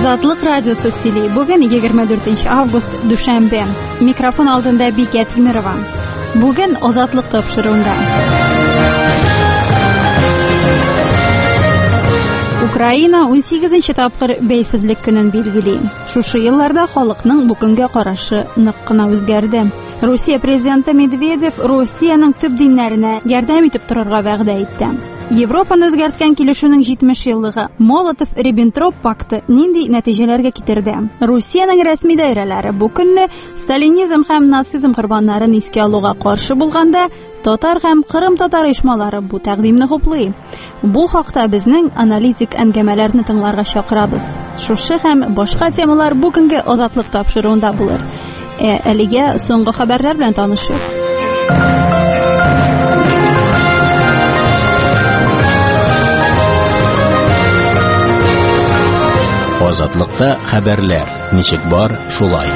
Азатлык радиосы сөйли. Бүген 24 август дүшәмбе. Микрофон алдында Бикә Тимирова. Бүген Азатлык тапшыруында. Украина 18-нче тапкыр бәйсезлек көнен билгели. Шушы елларда халыкның бу көнгә карашы нык кына үзгәрде. Россия президенты Медведев Россиянең төп диннәренә ярдәм итеп торырга вәгъдә итте. Европаны үзгәрткән килешүнең 70 еллыгы Молотов-Риббентроп пакты нинди нәтиҗәләргә китерде? Россиянең рәсми даирәләре бу көнне сталинизм һәм нацизм корбаннарын искә алуга каршы булганда, татар һәм Кырым татар оешмалары бу тәкъдимне хуплый. Бу хакта безнең аналитик әңгәмәләрне тыңларга чакырабыз. Шушы һәм башка темалар бүгенге Азатлык тапшыруында булыр. Әлегә соңгы хәбәрләр белән танышыйк. Азатлыкта хәбәрләр. Ничек бар, шулай.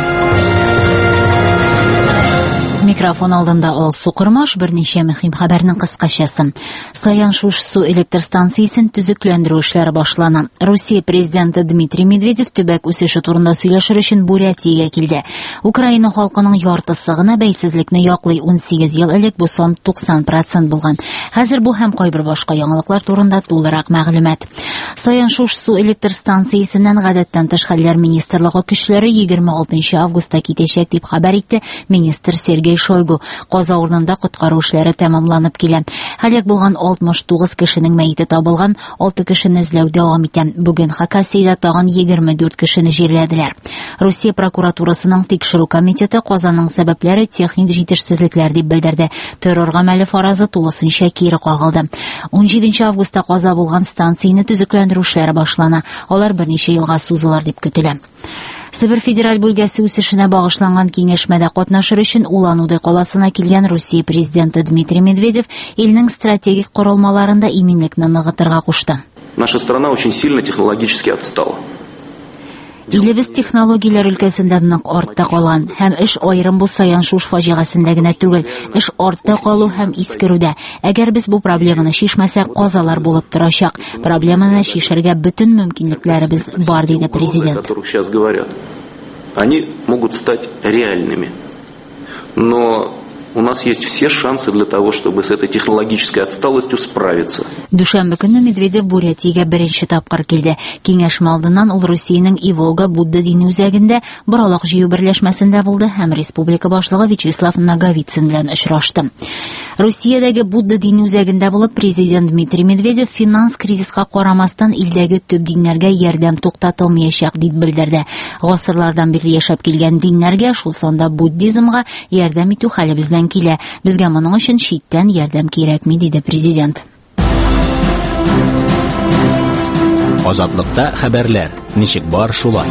Микрофон алдында Алсу Кырмаш берничә мөһим хәбәрнең кыскачасы. Саян Шуш су электр станциясын төзекләндерү эшләре башлана. Россия президенты Дмитрий Медведев төбәк үсеше турында сөйләшер өчен Бурятиягә килде. Украина халкының яртысы гына бәйсезлекне яклый. 18 ел элек бу сан 90% булган. Хәзер бу һәм кайбер башка яңалыклар турында тулырак мәгълүмат. Саян Шуш су электр станциясеннән гадәттән тыш хәлләр министрлыгы көчләре 26 августта китәчәк дип хәбәр итте министр Сергей Шойгу. Каза урынында коткару эшләре тәмамланып килә. Һәлак булган 69 кешенең мәете табылган, 6 кешене эзләү дәвам итә. Бүген Хакасиядә тагын 24 кешене җирләделәр. Россия прокуратурасының тикшерү комитеты Казанның сәбәпләре техник җитешсезлекләр дип белдерде. Террор гамәле фаразы тулысынча кире кагылды. 17 августта каза булган станцияне төзекләндерү эшләре башлана. Алар берничә елга сузылыр дип көтелә. Себер федераль бүлгәсе үсешенә багышланган киңәшмәдә катнашыр өчен Улан-Удэ каласына килгән Россия президенты Дмитрий Медведев илнең стратегик корылмаларында иминлекне ныгытырга кушты. Наша страна очень сильно технологически отстала. Илебез технологияләр өлкәсендә нык артта калган һәм эш аерым бу Саян Шуш фаҗигасендә генә түгел, эш артта калу һәм искерүдә. Әгәр без бу проблеманы шишмәсәк, казалар булып торачак. Проблеманы шишергә бөтен мөмкинлекләребез бар, диде президент. Сейчас говорят. Они могут стать реальными. Но у нас есть все шансы для того, чтобы с этой технологической отсталостью справиться. Дүшәмбе көнне Медведев Бурятиягә беренче тапкыр килде. Киңәшмә алдыннан ул Россиянең Иволга Будда дине үзәгендә боралак җыю берләшмәсендә булды һәм республика башлыгы Вячеслав Наговицын белән очрашты. Россиядәге Будда дине үзәгендә булып президент Дмитрий Медведев финанс кризиска карамастан илдәге төп диннәргә ярдәм туктатылмаячак дип белдерде. Гасырлардан бирле яшәп килгән диннәргә, шул санда буддизмга ярдәм итү хәлебездән килә. Безгә моның өчен читтән ярдәм кирәкми, диде президент. Азатлыкта хәбәрләр. Ничек бар, шулай.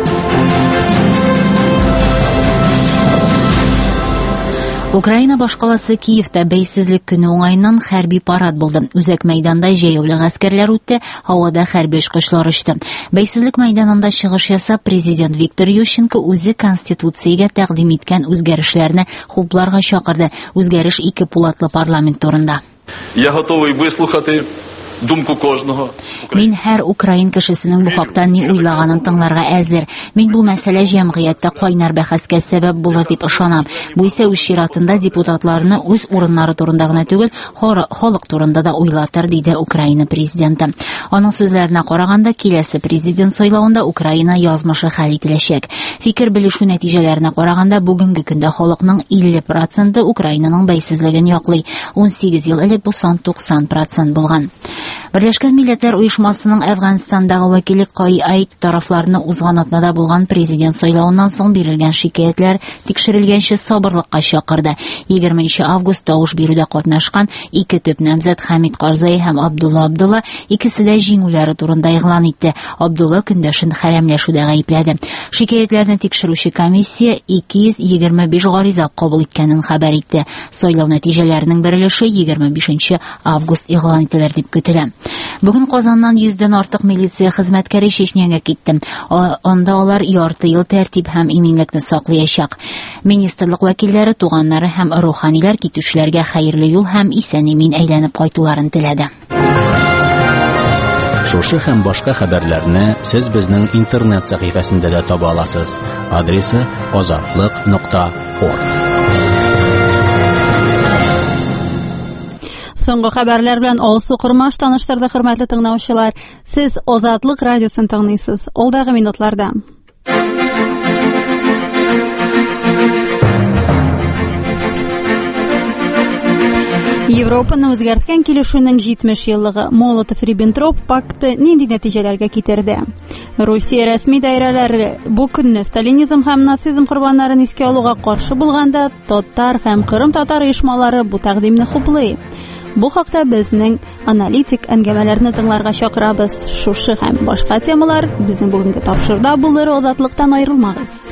Украина башкаласы Киевта бәйсезлек көне уңайыннан хәрби парад булды. Үзәк мәйданда җәяүле гаскәрләр үтте, һавада хәрби очкычлар очты. Бәйсезлек мәйданында чыгыш ясап, президент Виктор Ющенко үзе Конституциягә тәкъдим иткән үзгәрешләрне хупларга чакырды. Үзгәреш 2 пулатлы парламент турында. Я готовий вислухати думку кожного. Мин һәр украин кешесенең бу хакта ни уйлаганын тыңларга әзер. Мин бу мәсьәлә җәмгыятьтә кайнар бәхәскә сәбәп булыр дип ышанам. Бу исә үз чиратында депутатларны үз урыннары турында гына түгел, халык турында да уйлатыр, диде Украина президенты. Аның сүзләренә караганда, киләсе президент сайлауында Украина язмышы хәл ителәчәк. Фикер белешү нәтиҗәләренә караганда, бүгенге көндә халыкның 50% Украинаның бәйсезлеген яклый. 18 ел элек бу сан 90% булган. Берләшкән Милләтләр оешмасының Әфганстандагы вәкиле Кай Айт тарафларны узган атнада булган президент сайлауыннан соң бирелгән шикаятьләр тикшерелгәнче сабырлыкка чакырды. 20 август тавыш бирүдә катнашкан 2 төп намзәт Хамид Карзай һәм Абдулла икесе дә җиңүләре турында игълан итте. Абдулла көндәшен хәрәмләшүдә гаепләде. Шикаятьләрне тикшерүче комиссия 225 гариза кабул иткәнен хәбәр итте. Сайлау нәтиҗәләренең берилеше 25 август игълан ителер дип көтелә. Бүген Казаннан 100дән артык милиция хезмәткәре Чечняга китте. Анда алар ярты ел тәртип һәм иминлекне саклаячак. Министрлык вәкилләре, туганнары һәм руханилар китүчеләргә хәерле юл һәм исән-имин әйләнеп кайтуларын теләде. Шушы һәм башка хәбәрләрне сез безнең интернет сәхифәсендә дә таба аласыз. Адресы azatlyk.org. Соңгы хәбәрләр белән алсу кырмаш таныштырды, хөрмәтле тыңлаучылар. Сез Азатлык радиосын тыңлыйсыз. Алдагы минутларда. Европаны үзгәрткән килешүнең 70 еллыгы Молотов-Риббентроп пакты нинди нәтиҗәләргә китерде? Русия рәсми даирәләре бу көнне сталинизм һәм нацизм корбаннарын искә алуга каршы булганда, татар һәм Кырым татар оешмалары бу тәкъдимне хуплый. Бу хакта безнең аналитик әңгәмәләрне тыңларга чакырабыз. Шушы һәм башка темалар безнең бүгенге тапшырда булыр. Азатлыктан аерылмагыз.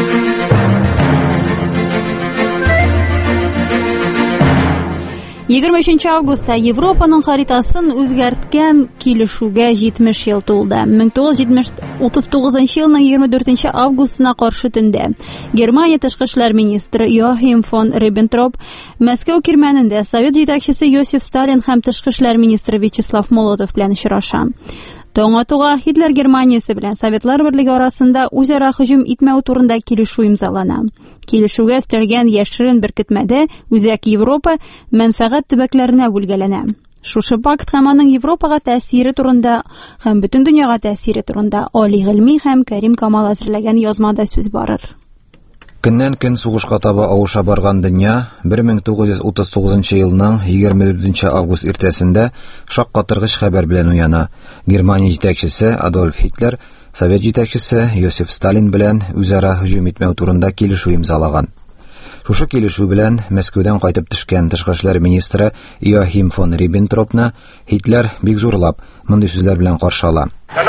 23 августта Европаның харитасын үзгәрткән килешүгә 70 ел тулды. 1939 елның 24 августына каршы төндә Германия тышкы эшләр министры Йохим фон Риббентроп Мәскәү кирмәнендә Совет җитәкчесе Йосиф Сталин һәм тышкы эшләр министры Вячеслав Молотов белән очраша. Таң атуга Гитлер Германиясе белән Советлар Берлеге арасында үзара һөҗүм итмәү турында килешү имзалана. Килешүгә өстәлгән яшерен беркетмәдә үзәк Европа мәнфәгать төбәкләренә бүлгәләнә. Шушы пакт һәм аның Европага тәэсире турында һәм бөтен дөньяга тәэсире турында Али Гыйльми һәм Кәрим Камал әзерләгән язмада сүз барыр. Көннән көн сугышка таба авыша барган дөнья 1939 елның 24 август иртәсендә шаккатыргыч хәбәр белән уяна. Германия җитәкчесе Адольф Гитлер Совет җитәкчесе Йосиф Сталин белән үзара һөҗүм итмәү турында килешү имзалаган. Шушы килешү белән Мәскәүдән кайтып төшкән тышкы эшләр министры Йохим фон Риббентропны Гитлер бик зурлап мондый сүзләр белән каршы ала.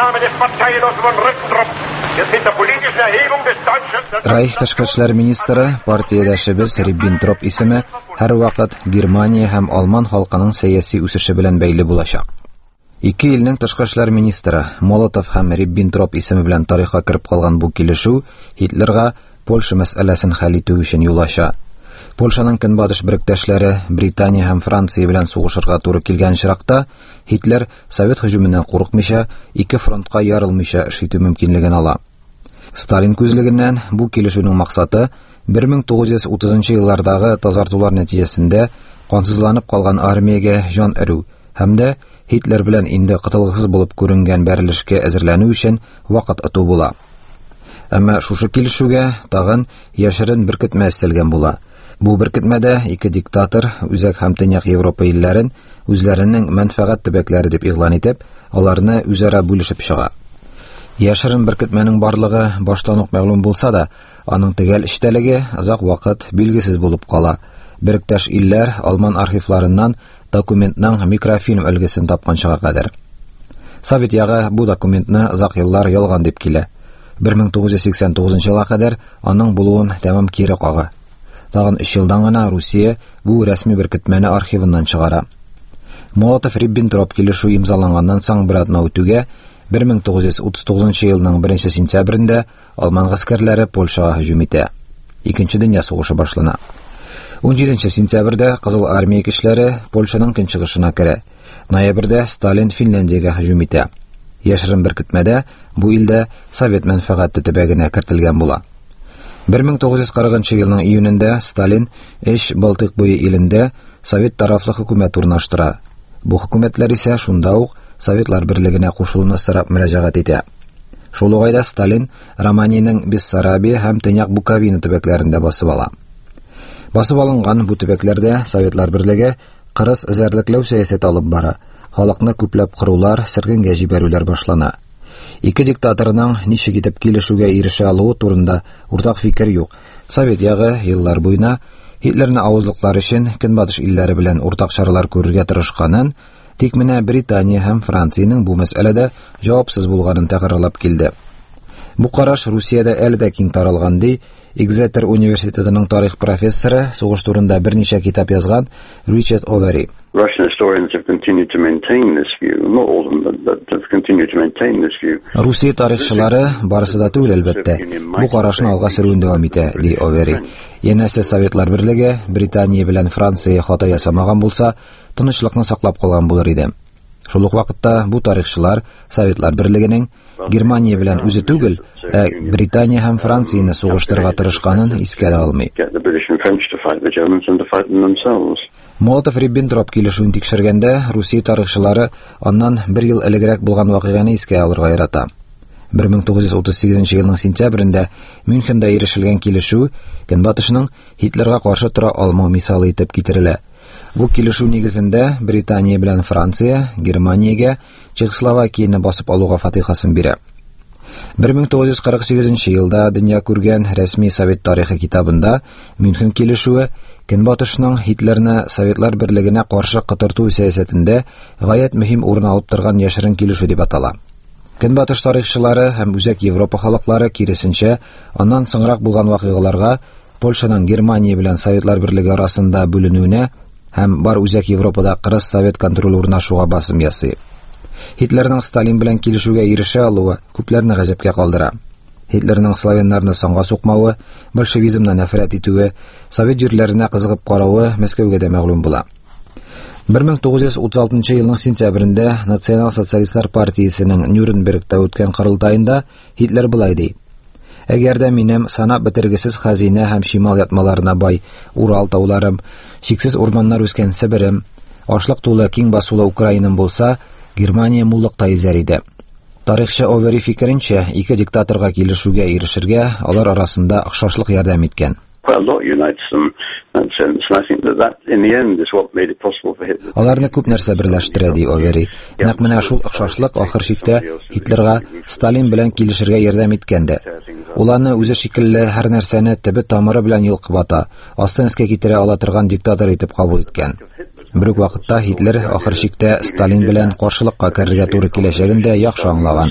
Райх тышкы эшләр министры партиядәшебез Риббентроп исеме һәрвакыт Германия һәм Алман халкының сәяси үсеше белән бәйле булачак. Ике илнең тышкы эшләр министры Молотов һәм Риббентроп исеме белән тарихка кереп калган бу килешү Гитлерга Польша мәсьәләсен хәл итү өчен юл ача. Польшаның көнбатыш берлектәшләре Британия һәм Франция белән сугышырга туры килгән чиракта Гитлер Совет һөҗүменнән курыкмыйча, ике фронтка ярылмыйча эш итү мөмкинлеген ала. Сталин күзлегеннән бу килешүнең максаты 1930 еллардагы тазартулар нәтиҗәсендә кансызланып калган армиягә җан өрү һәм дә Гитлер белән инде кытылгысыз булып күренгән бәрелешкә әзерләнү өчен вакыт итү була. Әмма шушы килешүгә тагын яшерен беркетмә өстәлгән була. Бу беркетмәдә ике диктатор үзәк һәм Төньяк Европа илләрен үзләренең мәнфәгать төбәкләре дип игълан итеп, аларны үзара бүлешеп чыга. Яшерен беркетмәнең барлыгы баштан ук мәгълүм булса да, аның төгәл эштәлеге озак вакыт билгесез булып кала. Беректәш илләр Алман архивларыннан документның микрофильм өлгесен тапканчыга кадәр. Совет ягы бу документны озак еллар ялган дип килә. 1989 елга кадәр аның булуын тәмам кире кага. Тагын 3 елдан гына Русия бу рәсми беркетмәне архивыннан чыгара. Молотов-Риббентроп килешү имзаланганнан соң бер атна үтүгә 1939 елның 1 сентябрендә Алман гаскәрләре Польшага һөҗүм итә. Икенче дөнья сугышы башлана. 17 сентябрьдә Кызыл армия кешеләре Польшаның көнчыгышына керә. Ноябрьдә Сталин Финляндиягә һөҗүм итә. Яшерен беркетмәдә бу илдә Совет мәнфәгате төбәгенә кертелгән була. 1940 елның июнендә Сталин Балтык буе илендә Совет тарафлы хөкүмәт урнаштыра. Бу хөкүмәтләр исә шунда ук Советлар берлегенә кушылуны сорап мөрәҗәгать итә. Шул угайда Сталин Романиянең Бессарабия һәм Төньяк Буковина төбәкләрендә басып ала. Басып алынган бу төбәкләрдә Советлар берлеге кырыс эзәрлекләү сәясәте алып бара. Халыкны күпләп кырулар, сөргенгә җибәрүләр башлана. Ике диктаторның ничек итеп килешүгә ирешә алуы турында уртак фикер юк. Совет ягы еллар буена Гитлерны авызлыклар өчен көнбатыш илләре белән уртак чаралар күрергә тырышканын, тик менә Британия һәм Франциянең бу мәсьәләдә җавапсыз булганын тәкърарлап килде. Бу караш Русиядә әле дә киң таралган ди Экзетер университетының тарих профессоры, сугыш турында берничә китап язган Ричард Овери. Russian historians have continued to maintain this view, not all of them, but have continued to maintain this view. Русия тарихчылары барысы да түгел әлбәттә. Бу карашны алга сөрүен дәвам итә, ди Овери. Янәсе Советлар берлеге Британия белән Франция хата ясамаган булса, тынычлыкны саклап калган булыр иде. Шул ук вакытта бу тарихчылар Советлар Берлегенең Германия белән үзе түгел, Британия һәм Францияны сугыштырырга тырышканын искә алмый. Молотов-Риббентроп килешүен тикшергәндә Русия тарихчылары аннан 1 ел элегрәк булган вакыйганы искә алырга ярата. 1938 елның сентябрендә Мюнхендә ирешелгән килешү Көнбатышның Гитлерга каршы тора алмау мисалы итеп китерелә. Бу килешү нигезендә Британия белән Франция Германиягә Чехословакияны басып алуга фатихасын бирә. 1948 елда дөнья күргән рәсми Совет тарихы китабында Мюнхен килешүе Көнбатышның Гитлерны Советлар Берлегенә каршы кытырту сәясәтендә гаять мөһим урын алып торган яшерен килешү дип атала. Көнбатыш тарихчылары һәм үзәк Европа халыклары киресенчә аннан соңрак булган вакыйгаларга Польшаның Германия белән Советлар Берлеге арасында бүленүенә һәм бар үзәк Европада кырыс совет контроль урнашуга басым ясый. Гитлерның Сталин белән килешүгә ирешә алуы күпләрне гаҗәпкә калдыра. Гитлерның славяннарны соңга сукмавы, большевизмны нәфрәт итүе, совет җирләренә кызыгып каравы Мәскәүгә дә мәгълүм була. 1936 елның сентябрендә Национал-социалистлар партиясенең Нюрнбергта үткән кырылтаенда Гитлер булай ди: "Әгәр дә минем санап бетергесез хәзинә һәм шимал ятмаларына бай Урал тауларым, чиксез урманнар үскән Себерем, ашлык тулы киң басулы Украинам булса, Германия муллыкта изәр иде." Тарихчы Овери фикеренчә, ике диктаторга килешүгә ирешергә алар арасында охшашлык ярдәм иткән. Аларны күп нәрсә берләштерә, ди Овери. Нәкъ менә шул охшашлык ахыр чиктә Гитлерга Сталин белән килешергә ярдәм иткәндә. Ул аны үзе шикелле һәр нәрсәне төбе тамыры белән йолкып ата, астын өскә китерә ала торган диктатор итеп кабул иткән. Бер үк вакытта Гитлер ахыр чиктә Сталин белән каршылыкка керергә туры киләчәген дә яхшы аңлаган.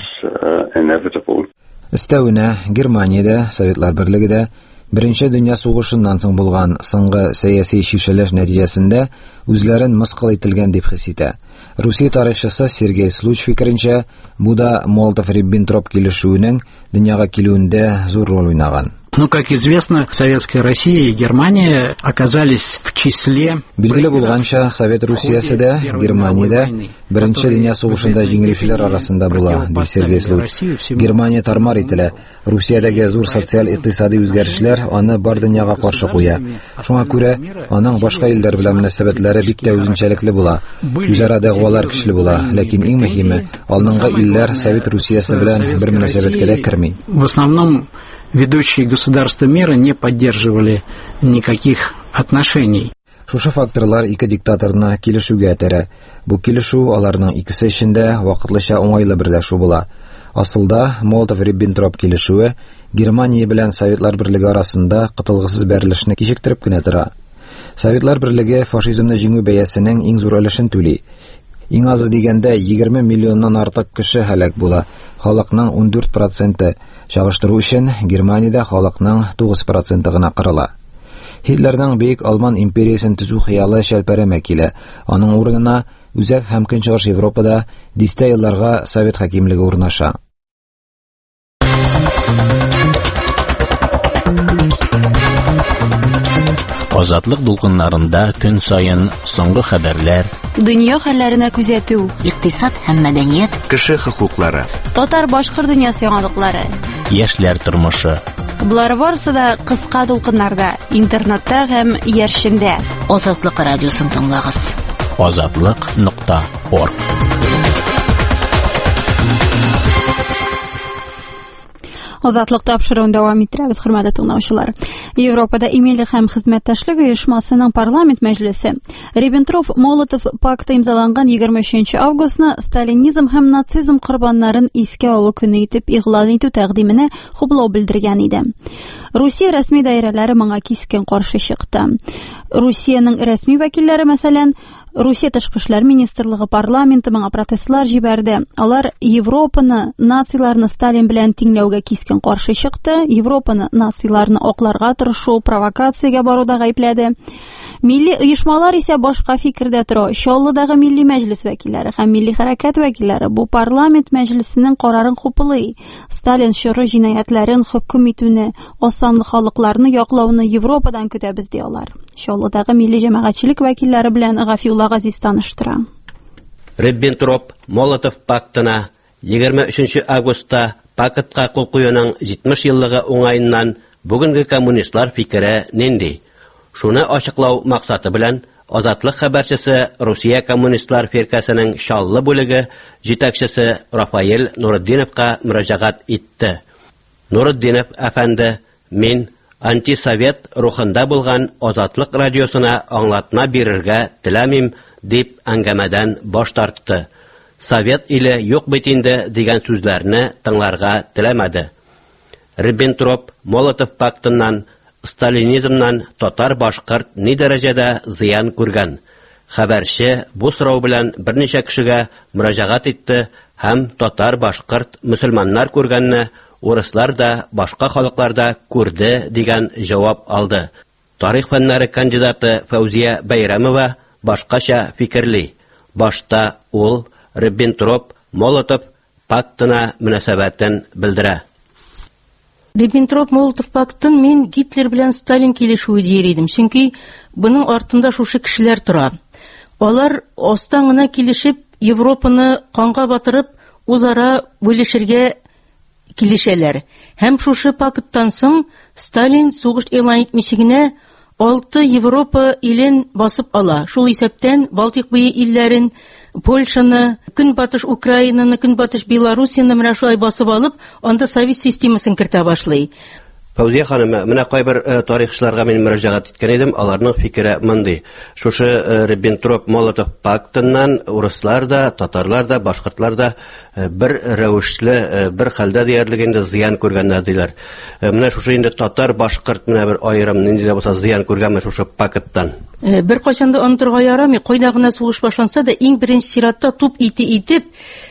Өстәвенә, Германиядә, Советлар Берлегедә Беренче дөнья сугышыннан соң булган соңгы сәяси шишелеш нәтиҗәсендә үзләрен мыскыл ителгән дип хис итә. Русия тарихчысы Сергей Случ фикеренчә, бу да Молотов-Риббентроп килешүенең дөньяга килүендә зур роль уйнаган. Как известно, Советская Россия и Германия оказались в числе... Билгеле булганча, Совет Русиясе дә, Германия беренче дөнья сугышында җиңелүчеләр арасында була, ди Сергей Случ. Германия тармар ителә. Русиядәге зур социаль-икътисади үзгәрешләр аны бар дөньяга каршы куя. Шуңа күрә аның башка илләр белән мөнәсәбәтләре бик тә үзенчәлекле була. Үзара дәгъвалар көчле була, ләкин иң мөһиме, алдынгы илләр Совет Русиясе белән бер мөнәсәбәткә дә керми. В основном ведущие государства мира не поддерживали никаких отношений. Шушы факторлар ике диктаторны килешүгә этәрә. Бу килешү аларның икесе өчендә вакытлыча уңайлы берләшү була. Асылда Молотов-Риббентроп килешүе Германия белән Советлар Берлеге арасында кытылгысыз бәрелешне кичектереп кенә тора. Советлар Берлеге фашизмны җиңү бәясенең иң зур өлешен түли. Иң азы дигәндә 20 миллионнан артык кеше һәлак була. Халыкның 14%, чагыштыру өчен Германиядә халыкның 9% гына кырыла. Гитлерның бөек Алман империясын төзү хыялы шәлпәрәмә килә. Аның урынына үзәк һәм көнчыгыш Европада дистә елларга Совет хакимлеге урнаша. Азатлык дулкыннарында көн сайын соңгы хәбәрләр, дөнья хәлләренә күзәтү, икътисад һәм мәдәният, кеше хокуклары, татар-башкорт дөньясы яңалыклары, яшьләр тормышы. Булар барысы да кыска дулкыннарда, интернетта һәм яршендә. Азатлык радиосын тыңлагыз. Azatlyk.org. Азатлык тапшыруын дәвам иттерәбез, хөрмәтле тыңлаучылар. Европада иминлек һәм хезмәттәшлек оешмасының парламент мәҗлесе Риббентроп-Молотов пакты имзаланган 23 августны сталинизм һәм нацизм корбаннарын искә алу көне итеп игълан итү тәкъдименә хуплау белдергән иде. Русия рәсми даирәләре моңа кискен каршы чыкты. Русиянең рәсми вәкилләре, мәсәлән, Русия тышкы эшләр министрлыгы парламенты моңа протестлар җибәрде. Алар Европаны, нацияларны Сталин белән тиңләүгә кискен каршы чыкты. Европаны, нацияларны акларга тырышу, провокациягә баруда гаепләде. Милли оешмалар исә башка фикердә тора. Чаллыдагы милли мәҗлес вәкилләре һәм милли хәрәкәт вәкилләре бу парламент мәҗлесенең карарын хуплый. Сталин чоры җинаятьләрен хөкем итүне, осанлы халыкларны яклауны Европадан көтәбез ди алар. Чаллыдагы милли җәмәгатьчелек вәкилләре белән Гафиулла Газиз таныштыра. Риббентроп-Молотов пактына 23 августта пактка кул куюның 70 еллыгы уңайыннан бүгенге коммунистлар фикере нинди? Шуны ачыклау максаты белән Азатлык хәбәрчесе Русия коммунистлар фиркасының шаллы бүлеге җитәкчесе Рафаэль Нуруддиновка мөрәҗәгать итте. Нуруддинов әфәнде, мин антисовет рухында булган Азатлык радиосына аңлатма бирергә теләмим дип әңгәмәдән баш тартты. Совет иле юк бит инде дигән сүзләрне тыңларга теләмәде. Риббентроп-Молотов пактыннан сталинизмнан татар-башкорт ни дәрәҗәдә зыян күргән. Хәбәрче бу сорау белән берничә кешегә мөрәҗәгать итте һәм татар-башкорт мөселманнар күргәнне урыслар да башка халыкларда күрде дигән җавап алды. Тарих фәннәре кандидаты Фәүзия Бәйрәмова башкача фикерли. Башта ул Риббентроп-Молотов пактына мөнәсәбәтен белдерә. Риббентроп-Молотов пактын мин Гитлер белән Сталин килешүе дияр идем, чөнки буның артында шушы кешеләр тора. Алар астан гына килешеп, Европаны канга батырып, үзара бүлешергә килешәләр. Һәм шушы пакттан соң Сталин сугыш элан итмичегенә 6 Европа илен басып ала. Шул исәптән Балтик буе илләрен, Польшаны, Көнбатыш Украинаны, Көнбатыш Белоруссияны менә шулай басып алып, анда совет системасын кертә башлый. Фәүзия ханым, менә кайбер тарихчыларга мин мөрәҗәгать иткән идем, аларның фикере мондый. Шушы Риббентроп-Молотов пактыннан урыслар да, татарлар да, башкортлар да бер рәвешле, бер хәлдә диярлек инде зыян күргәннәр диләр. Менә шушы инде татар-башкорт менә бер айрым нинди дә булса зыян күргәнме шушы пакттан. Бер кайчанда онтырга ярамый, кайда гына сугыш башланса да иң беренче чиратта туп итеп,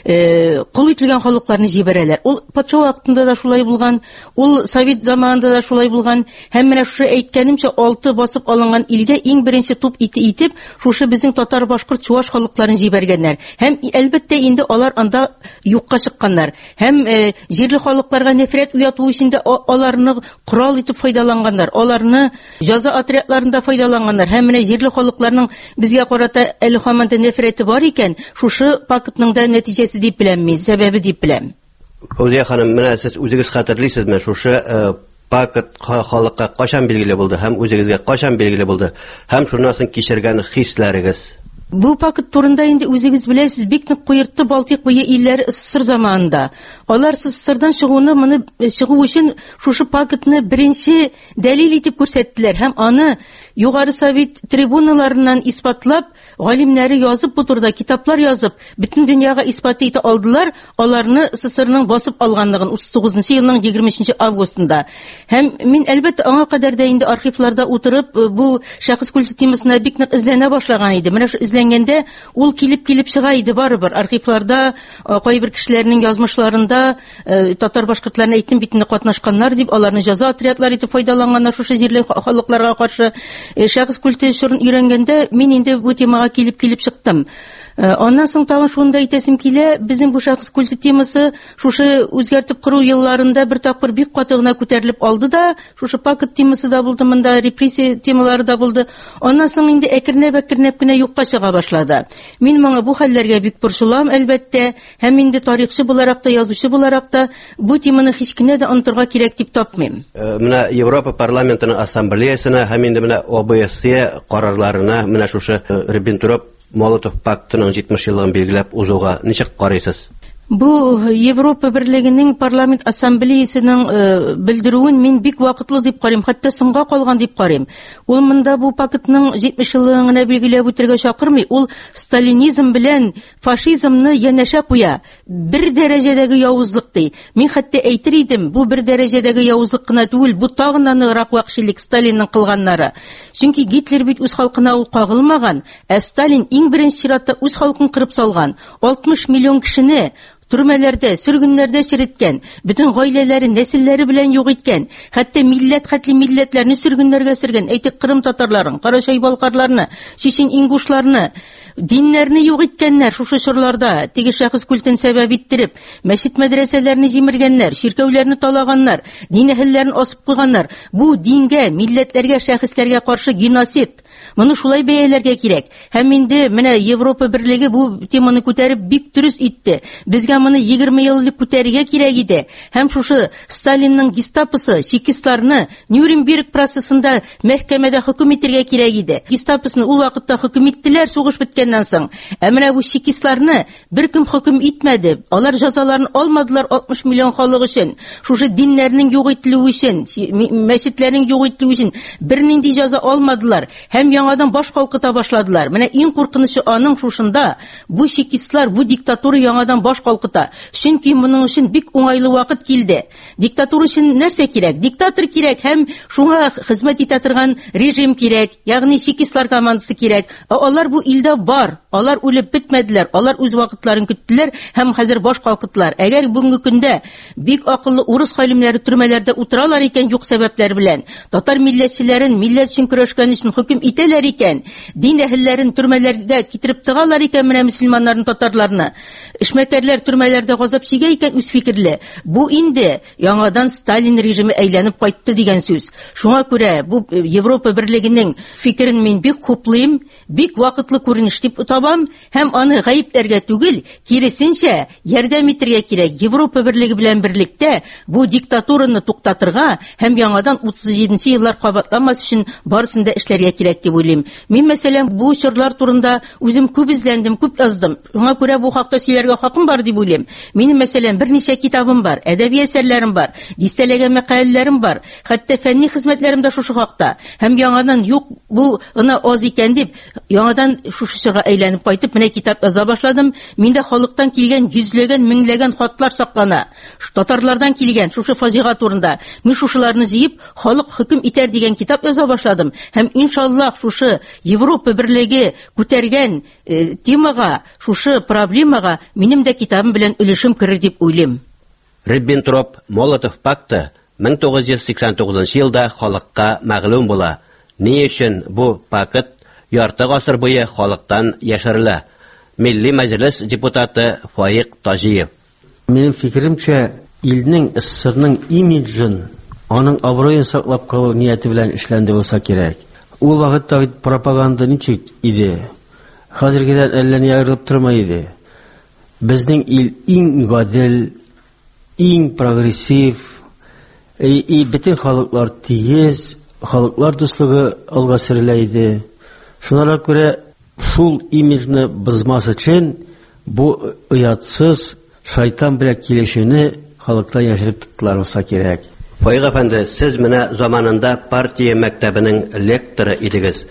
кул ителгән халыкларны җибәрәләр. Ул патша вакытында да шулай булган, ул совет заманында да шулай булган. Һәм менә шушы әйткәнемчә 6 басып алынган илгә иң беренче туп итеп, шушы безнең татар, башкорт, чуаш халыкларын җибәргәннәр. Һәм әлбәттә инде алар анда юкка чыкканнар. Һәм җирле халыкларга нәфрәт уяту өчен дә аларны корал итеп файдаланганнар. Аларны җаза отрядларында файдаланганнар. Һәм менә җирле халыкларның безгә карата әле һаман да нәфрәте бар икән, шушы пактның да нәтиҗәсе дип беләм мин, сәбәбе дип беләм. Фәүзия ханым, менә сез үзегез хәтерлисезме, шушы пакт халыкка качан билгеле булды һәм үзегезгә качан билгеле булды һәм шуннан кичергән хисләрегез? Бу пакт турында инде үзегез беләсез, бик нык куертты Балтик буе илләре СССР заманында. Алар СССРдан чыгуны чыгу өчен шушы пактны беренче дәлил итеп күрсәттеләр һәм аны югары совет трибуналарыннан испатлап, галимнәре язып бу турыда китаплар язып, бөтен дөньяга испат итә алдылар, аларны СССРның басып алганлыгын 39 елның 23 августында. Һәм мин әлбәттә аңа кадәр дә инде архивларда утырып, бу шәхес культы темасына бик нык эзләнә башлаган иде. Менә шу эзләнгәндә ул килеп чыга иде барыбер. Архивларда кайбер кешеләрнең язмышларында татар башкортларына әйтем битендә катнашканнар дип, аларны җаза отрядлары итеп файдаланганнар шушы җирле халыкларга каршы. Шәхес культы шурын өйрәнгәндә мин инде бу темага килеп чыктым. Аннан соң тагын шунда әйтәсем килә, безнең бу шәхес культы темасы шушы үзгәртеп кору елларында бер тапкыр бик каты гына күтәрелеп алды да, шушы пакт темасы да булды, монда репрессия темалары да булды. Аннан соң инде әкренәп кенә юкка чыга башлады. Мин моңа бу хәлләргә бик борчылам, әлбәттә, һәм инде тарихчы буларак та, язучы буларак та бу теманы һич кенә дә онтырга кирәк дип тапмыйм. Менә Европа парламентының ассамблеясына һәм инде менә ОБСЕ карарларына менә шушы Риббентроп-Молотов пактының 70 еллыгын билгеләп узуга ничек карыйсыз? Бу Европа Берлегенең парламент ассамблеясының белдерүен мин бик вакытлы дип карыйм, хәтта соңга калган дип карыйм. Ул монда бу пактның 70 еллыгын гына билгеләп үтәргә чакырмый, ул сталинизм белән фашизмны янәшә куя. Бер дәрәҗәдәге явызлык ди. Мин хәтта әйтер идем, бу бер дәрәҗәдәге явызлык кына түгел, бу тагын ныграк вахшилек Сталинның кылганнары. Чөнки Гитлер бит үз халкына ул кагылмаган, ә Сталин иң беренче чиратта үз халкын кырып салган. 60 миллион кешене төрмәләрдә, сөргеннәрдә череткән, бөтен гаиләләре, нәселләре белән юк иткән, хәтта милләт хәтле милләтләрне сөргеннәргә сөргән, әйтик Кырым татарларын, Карачай балкарларны, Чечен ингушларны, диннәрне юк иткәннәр шушы чорларда, теге шәхес культын сәбәп иттереп, мәчет мәдрәсәләрне җимергәннәр, ширкәүләрне талаганнар, дин әһелләрен асып куйганнар. Бу дингә, милләтләргә, шәхесләргә каршы геноцид. Моны шулай бәяләргә кирәк. Һәм инде менә Европа берлеге бу теманы күтәреп бик дөрес итте. Безгә моны 20 еллык күтәрергә кирәк иде. Һәм шушы Сталинның гестапосы чекистларны Нюрнберг процессында мәхкәмәдә хөкем итәргә кирәк иде. Гестапосны ул вакытта хөкем иттеләр сугыш биткәннән соң. Ә менә бу чекистларны беркем хөкем итмәде. Алар җәзаларын алмадылар 60 миллион халык өчен. Шушы диннәрнең юк ителүе өчен, мәчетләрнең юк ителүе өчен бернинди җәза алмадылар. Һәм яңадан баш калкыта башладылар. Менә иң куркынычы аның шушында, бу чекистлар, бу диктатура яңадан баш калкыта. Чөнки моның өчен бик уңайлы вакыт килде. Диктатура өчен нәрсә кирәк? Диктатор кирәк һәм шуңа хезмәт итә торган режим кирәк, ягъни чекистлар командасы кирәк. Алар бу илдә бар. Алар үлеп бетмәделәр. Алар үз вакытларын көттеләр һәм хәзер баш калкыттылар. Әгәр бүгенге көндә бик акыллы урыс галимнәре төрмәләрдә утыралар икән юк сәбәпләр белән, татар милләтчеләрен милләт өчен көрәшкән өчен хөкем итәләр икән, дин әһелләрен төрмәләргә китереп тыгалар икән, менә мөселманнарны, татарларны, эшмәкәрләр төрмәләрдә газап чигә икән үз фикерле. Бу инде яңадан Сталин режиме әйләнеп кайтты дигән сүз. Шуңа күрә бу Европа берлегенең фикерен мин бик хуплыйм, бик вакытлы күренеш дип табам һәм аны гаепләргә түгел, киресенчә ярдәм итәргә кирәк. Европа берлеге белән берлектә бу диктатураны туктатырга һәм яңадан 37нче еллар кабатланмас өчен барысын да эшләргә кирәк дип уйлыйм. Мин мәсәлән бу чорлар турында үзем күп изләндем, күп яздым. Шуңа күрә бу хакта сөйләргә хакым бар дип уйлыйм. Минем мәсәлән берничә китабым бар, әдәби әсәрләрем бар, дистәләгән мәкаләләрем бар, хәтта фәнни хезмәтләрем дә шушы хакта. Һәм яңадан юк бу гына аз икән дип, яңадан шушыга әйләнеп кайтып, менә китап яза башладым. Миндә халыктан килгән йөзләгән, меңләгән хатлар саклана. Татарлардан килгән шушы фаҗига турында. Мин шушыларны җыеп, халык хөкем итәр дигән китап яза башладым. Һәм иншаллах шушы Европа берлеге күтәргән темага, шушы проблемага минем дә китабым белән өлешем керер дип уйлыйм. Риббентроп-Молотов пакты 1989 елда халыкка мәгълүм була. Ни өчен бу пакт ярты гасыр буе халыктан яшырыла? Милли Мәҗлес депутаты Фаиq Таҗиев. Минем фикеремчә, илнең СССРның имиджын, аның абруен саклап калу нияте белән эшләнде булса кирәк. Ул вакытта пропаганда ничек иде? Хәзергедән әллә ни аерылып тормый иде. Безнең ил иң гадел, иң прогрессив, бөтен халыклар тигез, халыклар дуслыгы алга сөрелә иде. Шуңа күрә шул имиджны бозмас өчен бу уятсыз шайтан белән килешүне халыктан яшереп тоттылар булса кирәк. Фаиq әфәнде, сез менә заманында партия мәктәбенең лекторы идегез.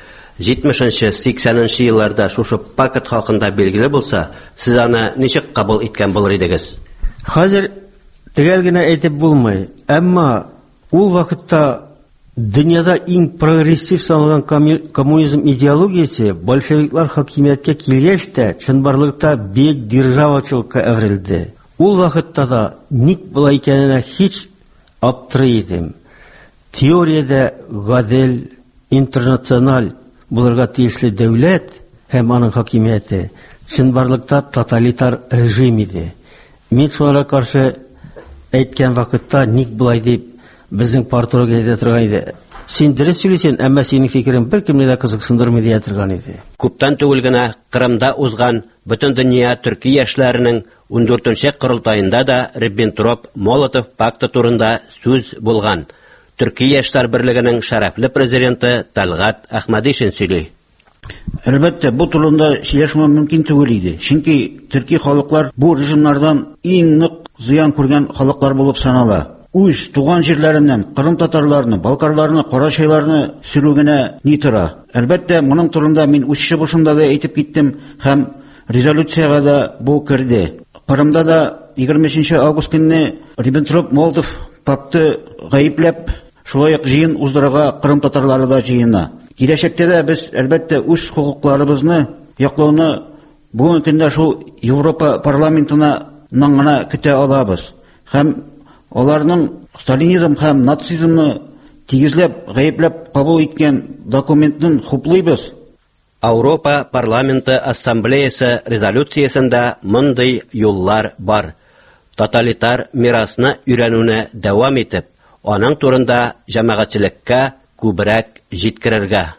70-80 елларда шушы пакет хакында билгеле булса, сез аны ничек кабул иткән булыр идегез? Хәзер төгәл генә әйтеп булмый, әмма ул вакытта дөньяда иң прогрессив саналган коммунизм идеологиясе большевиклар хакимияткә килгәч тә чынбарлыкта бик державачылыкка әверелде. Ул вакытта да ник булай икәненә һич аптырый идем. Теориядә гадел, интернациональ булырга тиешле дәүләт һәм аның хакимияте чынбарлыкта тоталитар режим иде. Мин шуңа каршы әйткән вакытта ник булай дип безнең парторга әйтә торган иде. Син дөрес сөйлисең, әмма синең фикерең беркемне дә кызыксындырмый дия торган иде. Күптән түгел генә Кырымда узган бөтен дөнья төрки яшьләренең 14нче корылтаенда да Риббентроп-Молотов пакты турында сүз булган. Төрки яшьләр берлегенең шәрәфле президенты Талгат Әхмәдишин сөйли. Әлбәттә, бу турында сөйләшмәү мөмкин түгел иде. Чөнки төрки халыклар бу режимнардан иң нык зыян күргән халыклар булып санала. Үз туган җирләреннән Кырым татарларны, балкарларны, карачайларны сөрүгенә ни тора. Әлбәттә, моның турында мин үз чыгышымда да әйтеп киттем һәм резолюциягә да бу керде. Кырымда да 23 август көнне Риббентроп-Молотов пакты гаепләп, шулай ук җыен уздырырга Кырым татарлары да җыена. Киләчәктә дә без әлбәттә үз хукукларыбызны яклауны бүгенге көндә шул Европа парламентына гына көтә алабыз. Һәм аларның сталинизм һәм нацизмны тигезләп, гаепләп кабул иткән документын хуплыйбыз. Европа парламенты ассамблеясы резолюциясендә мондый юллар бар. Тоталитар мирасны өйрәнүне дәвам итеп, аның турында җәмәгатьчелеккә күбрәк җиткерергә.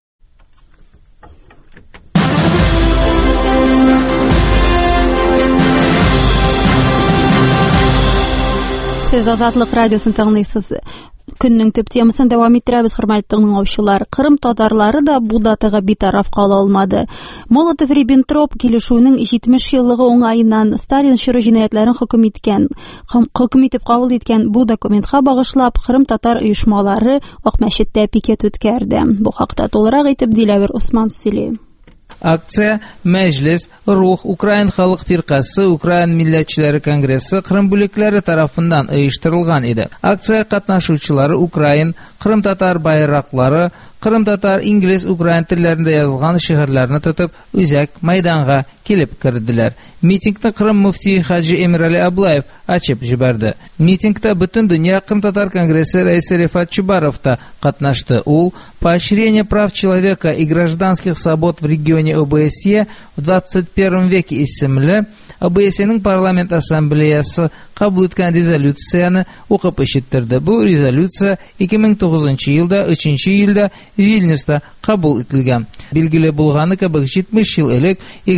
Сез Азатлык радиосын тыңлыйсыз. Көннең төп темасын дәвам иттерәбез, хөрмәтле тыңлаучылар. Кырым татарлары да бу датага битараф кала алмады. Молотов-Риббентроп килешүнең 70 еллыгы уңаеннан Сталин чоры җинаятларын хөкем итеп кабул иткән бу документка багышлап Кырым татар оешмалары Ак мәчеттә пикет үткәрде. Бу хакта тулырак итеп Диләвер Усман сөйли. Акция Мәҗлес, Рух, Украин халык фиркасы, Украин милләтчеләре конгрессы Кырым бүлекләре тарафыннан оештырылган иде. Акция катнашучылары Украин, Кырым татар байраклары, Кырым татар, инглиз, украин телләрендә язылган шигырьләрне тотып, үзәк мәйданга килеп керделәр. Митингны Кырым муфти Хаҗи Эмирали Аблаев ачып җибәрде. Митингта бөтен дөнья Кырым татар конгрессы рәисе Рифат Чубаров та катнашты. Ул «Поощрение прав человека и гражданских свобод в регионе ОБСЕ в 21 веке» исемле ОБСЕның парламент ассамблеясы кабул иткән резолюцияны укып ишеттерде. Бу резолюция 2009 елда 3 июльдә Вильнюста кабул ителгән. Билгеле булганы кебек 70 ел элек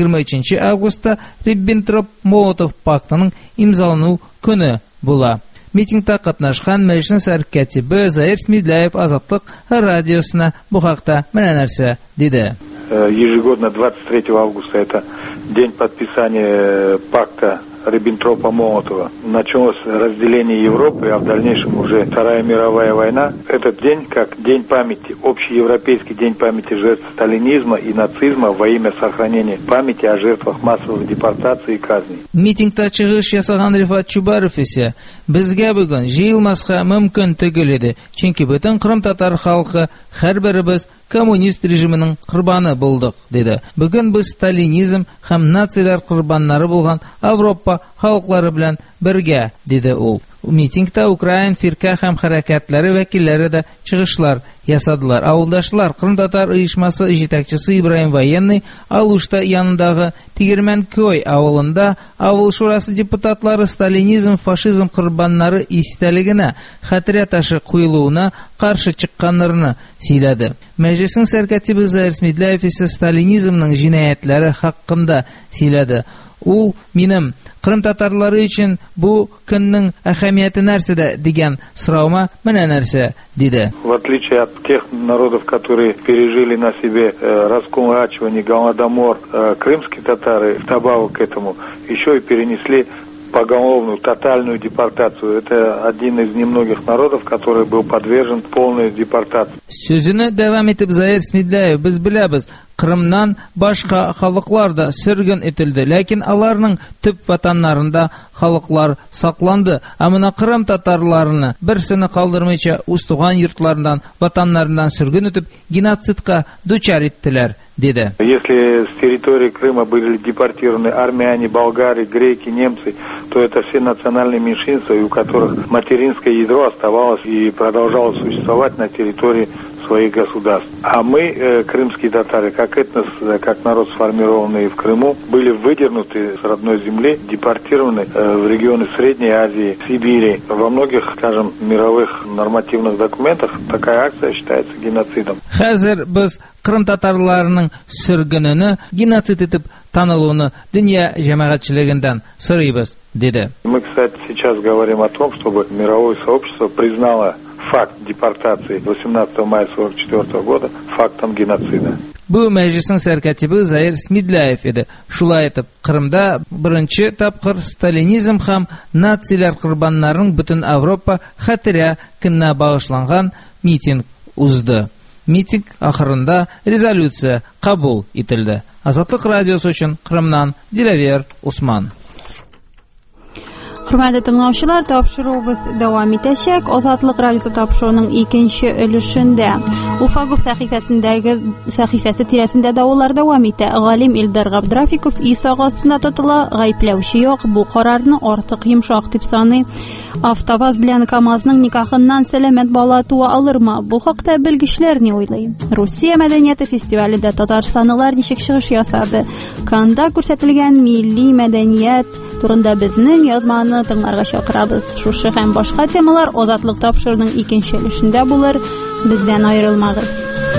23 августта Риббентроп-Молотов пактының имзалану көне була. Митингта катнашкан мәҗлес сәркәтибе Заир Смидляев Азатлык радиосына бу хакта менә нәрсә диде. Ежегодно 23 августа это день подписания пакта Риббентропа-Молотова. Началось разделение Европы, а в дальнейшем уже Вторая мировая война. Этот день как день памяти, общеевропейский день памяти жертв сталинизма и нацизма во имя сохранения памяти о жертвах массовых депортаций и казней. Митингта чыгыш ясаган Рифат Чубаров исә безгә бүген җыелмаска мөмкин түгел иде. Чөнки бөтен Кырым татар халкы һәрберебез коммунист режимының корбаны булдык, диде. Бүген без сталинизм һәм нацияләр корбаннары булган Европа халыклары белән бергә, диде ул. Митингта Украин фирка һәм хәрәкәтләре вәкилләре дә чыгышлар ясадылар. Авылдашлар Кырым татар оешмасы җитәкчесе Ибраһим Военный Алушта янындагы Тигермән Көй авылында авыл шурасы депутатлары сталинизм, фашизм корбаннары истәлегенә хәтирә ташы куелуына каршы чыкканнарны сөйләде. Мәҗлеснең сәркәтибе Заир Смидляев исә сталинизмның җинаятләре хакында сөйләде. Ул минем Кырым татарлары өчен бу көннең әһәмияте нәрсәдә дигән сораума менә нәрсә диде. В отличие от тех народов, которые пережили на себе раскулачивание, голодомор, крымские татары вдобавок к этому еще и перенесли поголовную, тотальную депортацию. Это один из немногих народов, который был подвержен полной депортации. Сүзенә дәвам итеп Заир Смидляев, без беләбез, Кырымнан башка халыклар да сөргөн ителде, ләкин аларның төп ватаннарында халыклар сакланды. Амына Кырым татарларыны берсене калдырмыйча үз туган йортларыннан, ватаннарыннан сөргөн итеп геноцидка дучар иттеләр, диде. Если с территории Крыма были депортированы армяне, болгары, греки, немцы, то это все национальные меньшинства, у которых материнское ядро оставалось и продолжало существовать на территории своих государств. А мы, крымские татары, как этнос, как народ, сформированный в Крыму, были выдернуты с родной земли, депортированы в регионы Средней Азии, Сибири. Во многих, скажем, мировых нормативных документах такая акция считается геноцидом. Хәзер без Кырым татарларының сөргөненә геноцид итеп танылуны дөнья җәмәгатьчелегеннән сорыйбыз, диде. Мы, кстати, сейчас говорим о том, чтобы мировое сообщество признало факт депортации 18 мая 1944 года фактом геноцида. Бу мәҗлеснең сәркәтибе Заир Смидляев иде. Шулай итеп, Кырымда беренче тапкыр сталинизм һәм нацияләр корбаннарының бөтен Европа хәтирә көненә багышланган митинг узды. Митинг ахырында резолюция кабул ителде. Азатлык радиосы өчен Кырымнан Диләвер Усман. Хөрмәтле тыңлаучылар, тапшыруыбыз дәвам итәчәк. Азатлык радиосы тапшыруның икенче өлешендә Уфагов сәхифәсе тирәсендә даулар дәвам итә. Галим Илдар Габдрафиков ис агасына тотыла, гаепләүче юк, бу карарны артык йомшак дип саный. АвтоВАЗ белән КАМАЗның никахыннан сәламәт бала туа алырмы? Бу хакта белгечләр ни уйлый? Русия мәдәнияте фестивалендә татарстанлылар ничек чыгыш ясады? Канда күрсәтелгән милли мәдәният турында безнең язманы тыңларга чакырабыз. Шушы һәм башка темалар Азатлык тапшыруның икенче өлешендә булыр. Бездән аерылмагыз.